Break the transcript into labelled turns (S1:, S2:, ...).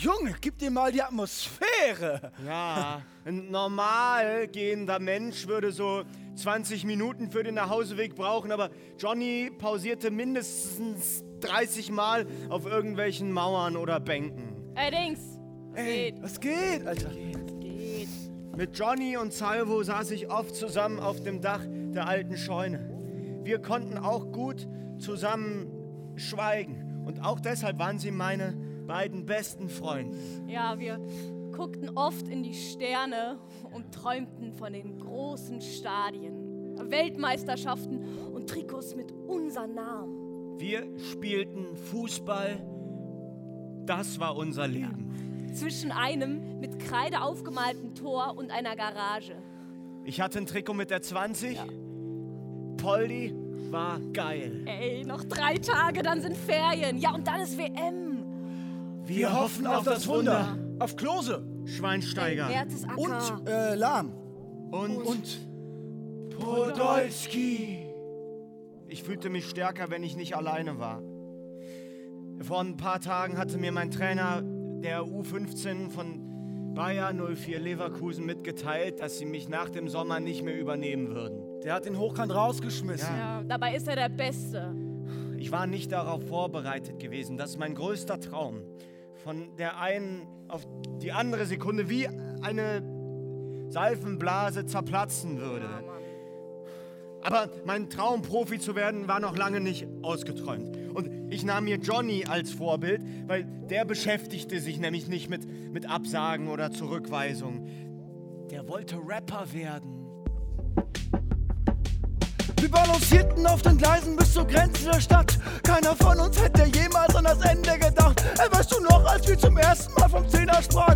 S1: Junge, gib dir mal die Atmosphäre.
S2: Ja, ein normal gehender Mensch würde so 20 Minuten für den Nachhauseweg brauchen, aber Johnny pausierte mindestens 30 Mal auf irgendwelchen Mauern oder Bänken.
S3: Ey, Dings.
S1: Was geht, Alter?
S3: Geht.
S2: Mit Johnny und Salvo saß ich oft zusammen auf dem Dach der alten Scheune. Wir konnten auch gut zusammen schweigen. Und auch deshalb waren sie meine beiden besten Freunde.
S3: Ja, wir guckten oft in die Sterne und träumten von den großen Stadien, Weltmeisterschaften und Trikots mit unseren Namen.
S2: Wir spielten Fußball. Das war unser Leben.
S3: Zwischen einem mit Kreide aufgemalten Tor und einer Garage.
S2: Ich hatte ein Trikot mit der 20. Ja. Poldi war geil.
S3: Ey, noch 3 Tage, dann sind Ferien. Ja, und dann ist WM.
S2: Wir hoffen auf das Wunder.
S1: Auf Klose.
S2: Schweinsteiger.
S3: Mertesacker.
S1: Und Lahm.
S2: Und Podolski. Ich fühlte mich stärker, wenn ich nicht alleine war. Vor ein paar Tagen hatte mir mein Trainer der U15 von Bayer 04 Leverkusen mitgeteilt, dass sie mich nach dem Sommer nicht mehr übernehmen würden.
S1: Der hat den hochkant rausgeschmissen.
S3: Ja, dabei ist er der Beste.
S2: Ich war nicht darauf vorbereitet gewesen. Das ist mein größter Traum. Von der einen auf die andere Sekunde wie eine Seifenblase zerplatzen würde.
S3: Ja, Mann.
S2: Aber mein Traum, Profi zu werden, war noch lange nicht ausgeträumt. Und ich nahm mir Johnny als Vorbild, weil der beschäftigte sich nämlich nicht mit Absagen oder Zurückweisungen. Der wollte Rapper werden.
S1: Wir balancierten auf den Gleisen bis zur Grenze der Stadt. Keiner von uns hätte jemals an das Ende gedacht. Ey, weißt du noch, als wir zum ersten Mal vom Zehner sprachen?